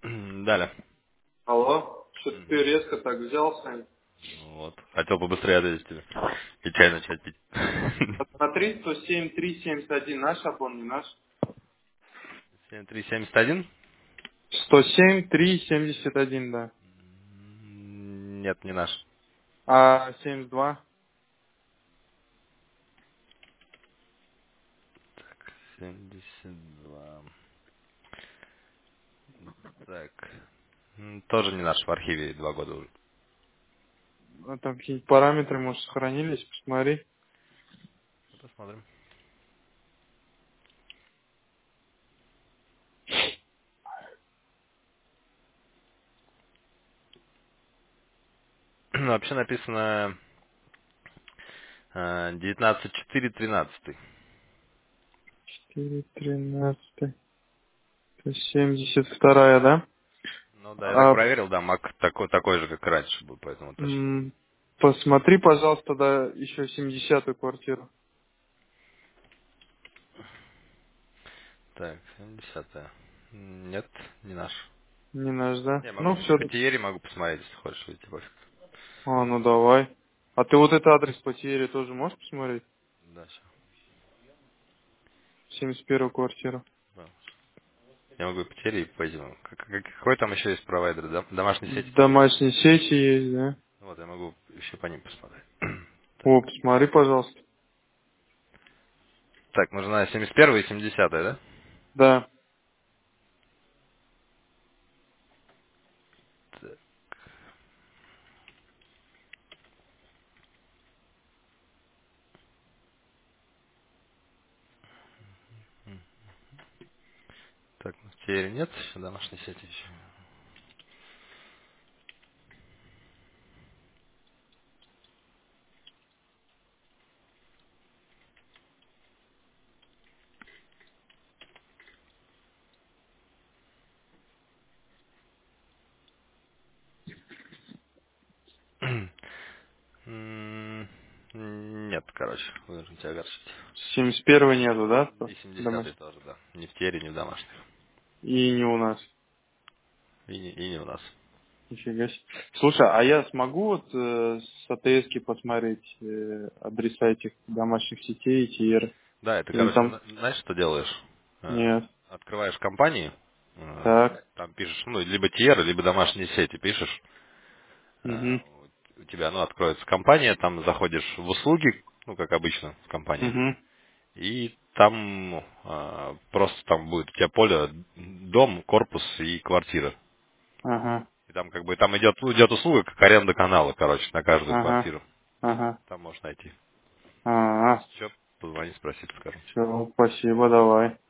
Далее. Алло, что-то ты Мгм. резко так взялся. Вот. Хотел побыстрее ответить тебе. И чай начать пить. Посмотри, 107-371 наш, а он не наш. 7371? 107-371, да. Нет, не наш. А 72? 72. Так. Тоже не наш, в архиве 2 года уже. А там какие-нибудь параметры, может, сохранились? Посмотри. Посмотрим. Вообще написано 19.4.13. 4-13. 72, да? Ну да, я так А, проверил, да, Мак такой же, как и раньше был, поэтому точно. посмотри, пожалуйста, да, еще 70-ю квартиру. Так, 70-я. Нет, не наш. Не наш, да? Не, Ну, могу все. по Тиере могу посмотреть, если хочешь, видите, пофиг. А, ну давай. А ты вот этот адрес потери тоже можешь посмотреть? Да, все. 71-ю квартиру. Я могу и по Тиере, и по этим. Какой там еще есть провайдер, да? Домашней сети? Домашние сети есть, да? Вот, я могу еще по ним посмотреть. Так, О, посмотри, пожалуйста. так, нужна 71 и 70, да? Да. Так, так, ну, в Тиере нет, еще домашней сети еще. Нет, короче, вынужден тебя огорчить. 71 нету, да? И 70 Домашний. тоже, да. Ни в Тиере, ни в домашних. И не у нас. И не у нас. Нифига себе. Слушай, а я смогу вот с АТС посмотреть адреса этих домашних сетей и ТР? Да, это, Или короче, там... знаешь, что делаешь? Нет. Открываешь компании, Так. там пишешь, ну, либо TR, либо домашние сети пишешь, Угу. у тебя, ну, откроется компания, там заходишь в услуги, ну, как обычно в компании, Угу. и там просто там будет у тебя поле дом, корпус и квартира. Ага. И там как бы там идет услуга как аренда канала, короче, на каждую Ага. квартиру. И Ага. там можешь найти. Ага. Если что, позвони, спроси, скажу. Все, спасибо, давай.